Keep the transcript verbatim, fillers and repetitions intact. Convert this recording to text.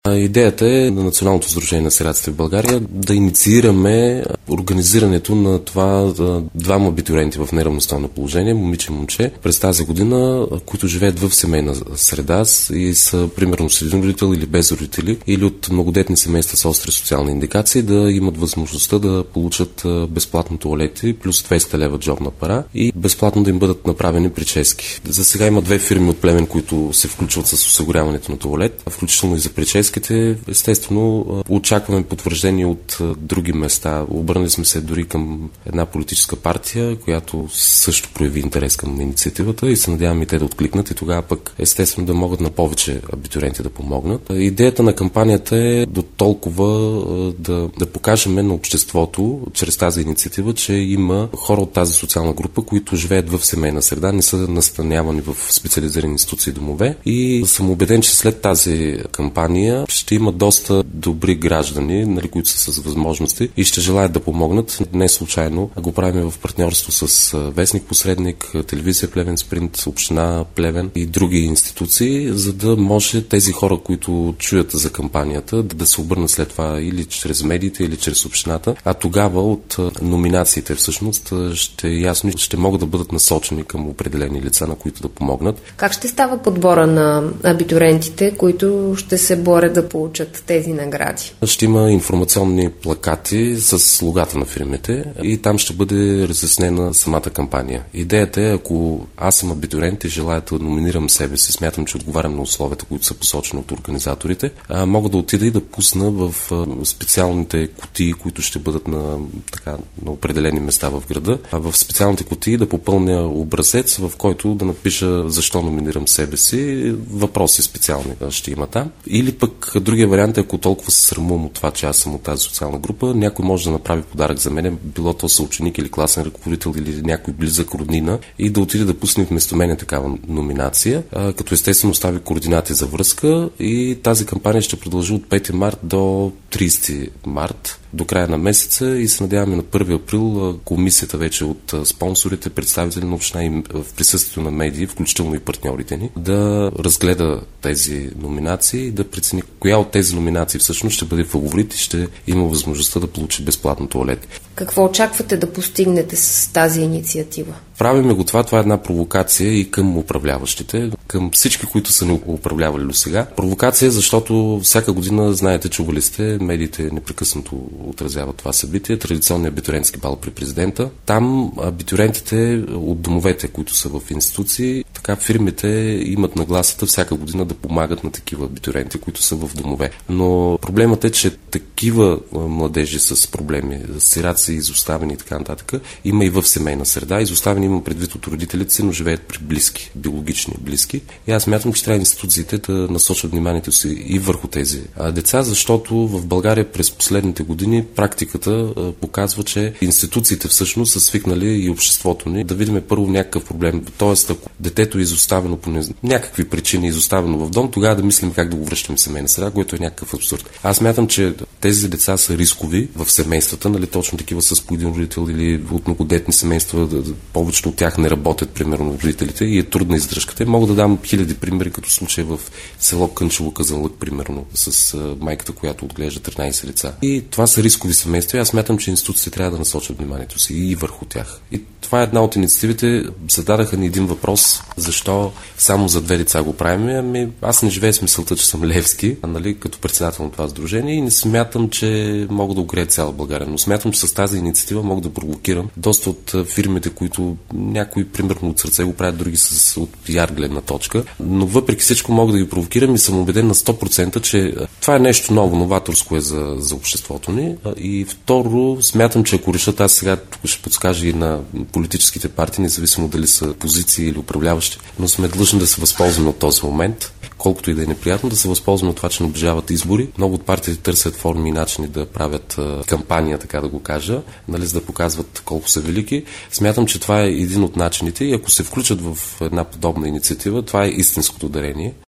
Идеята е на Националното сдружение на сираците в България да инициираме организирането на това двама абитуриенти в неравностойно положение, момиче и момче, през тази година, които живеят в семейна среда и са примерно с един родител или без родители, или от многодетни семейства с остри социални индикации, да имат възможността да получат безплатно тоалети плюс двеста лева джобна пара и безплатно да им бъдат направени прически. За сега има две фирми от Плевен, които се включват с осигуряването на тоалет, включително и за прически. Естествено, очакваме потвърждение от други места. Обърнали сме се дори към една политическа партия, която също прояви интерес към инициативата и се надяваме и те да откликнат и тогава пък естествено да могат на повече абитуриенти да помогнат. Идеята на кампанията е до толкова да, да покажем на обществото чрез тази инициатива, че има хора от тази социална група, които живеят в семейна среда, не са настанявани в специализирани институции и домове и съм убеден, че след тази кампания ще има доста добри граждани, нали, които са с възможности и ще желаят да помогнат. Не случайно го правим в партньорство с Вестник Посредник, телевизия Плевен Спринт, община Плевен и други институции, за да може тези хора, които чуят за кампанията, да се обърнат след това или чрез медиите, или чрез общината, а тогава от номинациите всъщност ще е ясно, ще могат да бъдат насочени към определени лица, на които да помогнат. Как ще става подбора на абитуриентите, които ще се борят да получат тези награди? Ще има информационни плакати с логата на фирмите и там ще бъде разяснена самата кампания. Идеята е, ако аз съм абитуриент и желая да номинирам себе си, смятам, че отговарям на условията, които са посочени от организаторите, а, мога да отида и да пусна в а, специалните кутии, които ще бъдат на, така, на определени места в града, а в специалните кутии да попълня образец, в който да напиша защо номинирам себе си, въпроси специални ще има там. Или пък другия вариант е, ако толкова се срамувам от това, че аз съм от тази социална група, някой може да направи подарък за мен, било то съученик или класен ръководител или някой близък роднина и да отиде да пусне вместо мене такава номинация, а, като естествено остави координати за връзка и тази кампания ще продължи от пети март до тридесети март, до края на месеца и се надяваме на първи април комисията вече от спонсорите, представители на община и в присъствието на медии, включително и партньорите ни, да разгледа тези номинации и да прецени коя от тези номинации всъщност ще бъде фаворит и ще има възможността да получи безплатно тоалет. Какво очаквате да постигнете с тази инициатива? Правиме го това, това е една провокация и към управляващите, към всички, които са ни управлявали до сега. Провокация, защото всяка година, знаете, чували сте, медиите непрекъснато отразяват това събитие, традиционният абитуриентски бал при президента. Там абитуриентите от домовете, които са в институции, така фирмите имат нагласата всяка година да помагат на такива абитуриенти, които са в домове. Но проблемът е, че такива младежи с проблеми, сираци, изоставени и така нататък, има и в семейна среда. Изоставени имам предвид от родителите си, но живеят при близки, биологични близки. И аз смятам, че трябва институциите да насочат вниманието си и върху тези деца, защото в България през последните години практиката показва, че институциите всъщност са свикнали и обществото ни да видим първо някакъв проблем. Тоест, ако детето е изоставено по някакви причини, изоставено в дом, тогава да мислим как да го връщаме в семейна среда, което е някакъв абсурд. Аз смятам, че тези деца са рискови в семействата, нали, точно такива с по един родител или от многодетни семейства, повечето от тях не работят, примерно, родителите и е трудна издръжката. Мога да дам хиляди примери, като случай в село Кънчево, Казанлък, примерно, с майката, която отглежда тринайсет лица. И това са рискови семейства. Аз смятам, че институциите трябва да насочат вниманието си и върху тях. И това е една от инициативите. Зададаха ни един въпрос, защо само за две деца го правим. Ами, аз не живея с мисълта, че съм Левски, нали, като председател на това сдружение и не смятам, че мога да огрея цяла България. Но смятам, че с тази инициатива мога да провокирам доста от фирмите, които някои, примерно, от сърце го правят, други с от пиар гледна точка. Но въпреки всичко мога да ги провокирам и съм убеден на сто процента, че това е нещо ново, новаторско е за, за обществото ни. И второ, смятам, че ако решат, аз сега тук ще подскажа и на политическите партии, независимо дали са позиции или управляващи, но сме длъжни да се възползваме от този момент, колкото и да е неприятно, да се възползваме от това, че наближават избори. Много от партиите търсят форми и начини да правят а, кампания, така да го кажа, нали, за да показват колко са велики. Смятам, че това е един от начините и ако се включат в една подобна инициатива, това е истинското дарение.